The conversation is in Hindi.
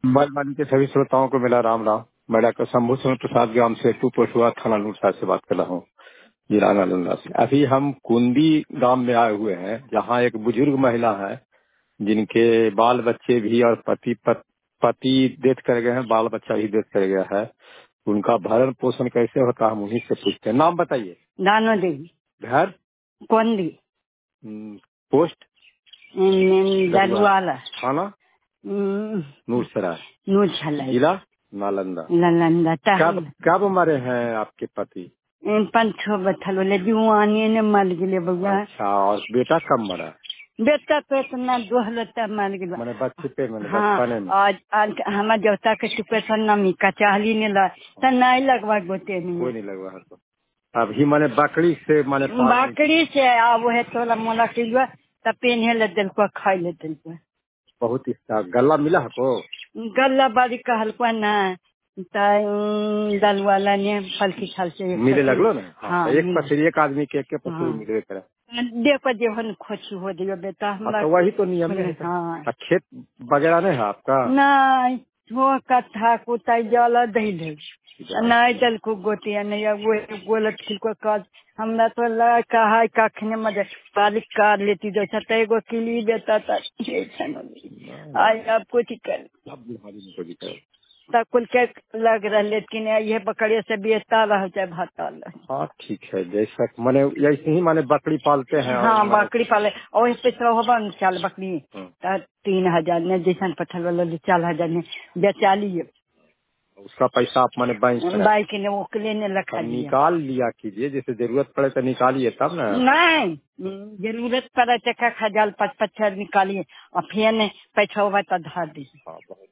मोबाइल के सभी श्रोताओं को मेरा राम राम। मैं डॉक्टर शंभू सिंह प्रसाद ग्राम से पोठुआ थाना नूरसा से बात कर रहा हूँ, जिला नालंदा से। अभी हम कुंदी गांव में आए हुए हैं, जहाँ एक बुजुर्ग महिला है जिनके बाल बच्चे भी और पति डेथ कर गए हैं, बाल बच्चा भी डेथ कर गया है। उनका भरण पोषण कैसे होता है, हम उन्हीं से पूछते हैं। नाम बताइए। दानो देवी, घर कोंदी, पोस्ट दलवाला, थाना नूरसराय, नूरसराय, जिला नालंदा। नालंदा। कब मरे हैं आपके पति? पंचो बथल बोले जुआनी ने मर गए बउआ। अच्छा, और बेटा कब मरा? बेटा तो इतना दोहलता मर गया। मैंने बच्चे पे मैंने हाँ, बचपने में। आज हमारे देवता के चुपे सन्ना कचाली ने ला नहीं लगवा गोते कोई नहीं लगवा है तो अभी मैंने बकरी से मैंने बकरी से वो है तोला मोला के तब पेन्हे ले दिल को खाई ले दिल को बहुत इसका गला मिला है को गला बारी कहल को ना दल वाला ने फलकी खाल से मिले लगलो ना। हाँ, एक पसरी एक आदमी के पसरी मिले करे देखो जेवन खोची हो दियो बेटा हमरा तो वही तो नियम है। हाँ, खेत वगैरह नहीं है आपका? नहीं वो कथा कुताई जला दे नहीं दल को गोतिया नहीं वो गोलत खिल को काज हमरा तो लगा कहा कखने मजे पालिक कार लेती जैसा तेगो किली देता था आई अब कुछ कर तब कुल के लग रहा, लेकिन ये बकरे से बेचता रह चाहे भाता। हाँ ठीक है, जैसा मैंने ऐसे ही मैंने बकरी पालते हैं। हाँ, बकरी पाले और इस पे होगा चाल बकरी 3000 ने जैसा पत्थर वाला 4000 ने बेचाली उसका पैसा आप मैंने बाइक ने ओकले ने रखा निकाल लिया कीजिए, जैसे जरूरत पड़े तो निकालिए तब ना। नहीं, जरूरत पड़े तो खजाल 5-5 निकालिए और फिर पैसा हुआ तो धार दीजिए।